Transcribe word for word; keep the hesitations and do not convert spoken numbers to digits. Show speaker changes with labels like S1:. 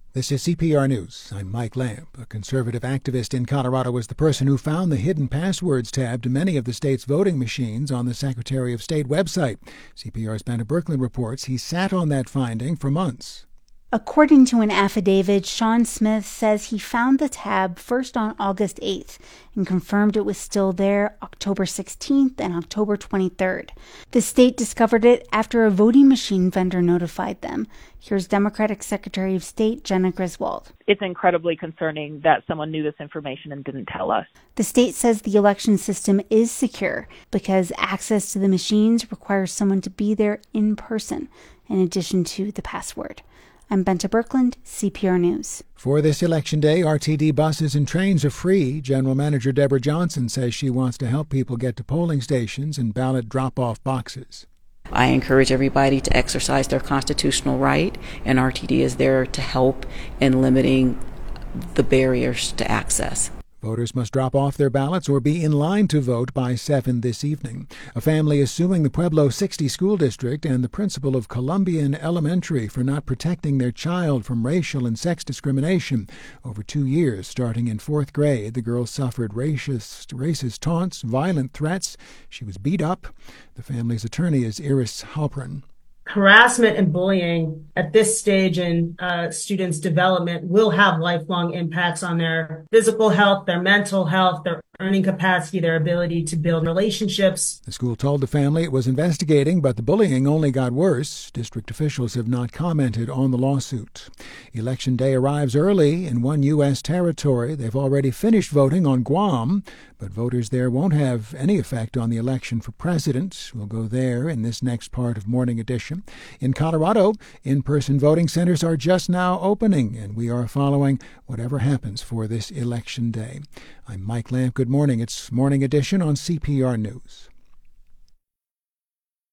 S1: This is C P R News. I'm Mike Lamp. A conservative activist in Colorado was the person who found the hidden passwords tab to many of the state's voting machines on the Secretary of State website. C P R's Benta Birkeland reports he sat on that finding for months.
S2: According to an affidavit, Sean Smith says he found the tab first on August eighth and confirmed it was still there October sixteenth and October twenty-third. The state discovered it after a voting machine vendor notified them. Here's Democratic Secretary of State Jena Griswold.
S3: It's incredibly concerning that someone knew this information and didn't tell us.
S2: The state says the election system is secure because access to the machines requires someone to be there in person, in addition to the password. I'm Benta Birkeland, C P R News.
S1: For this election day, R T D buses and trains are free. General Manager Deborah Johnson says she wants to help people get to polling stations and ballot drop-off boxes.
S4: I encourage everybody to exercise their constitutional right, and R T D is there to help in limiting the barriers to access.
S1: Voters must drop off their ballots or be in line to vote by seven this evening. A family is suing the Pueblo sixty School District and the principal of Columbian Elementary for not protecting their child from racial and sex discrimination. Over two years, starting in fourth grade, the girl suffered racist, racist taunts, violent threats. She was beat up. The family's attorney is Iris Halpern.
S5: Harassment and bullying at this stage in uh, students' development will have lifelong impacts on their physical health, their mental health, their earning capacity, their ability to build relationships.
S1: The school told the family it was investigating, but the bullying only got worse. District officials have not commented on the lawsuit. Election day arrives early in one U S territory. They've already finished voting on Guam, but voters there won't have any effect on the election for president. We'll go there in this next part of Morning Edition. In Colorado, in-person voting centers are just now opening, and we are following whatever happens for this election day. I'm Mike Lamp. Good morning. It's Morning Edition on C P R News.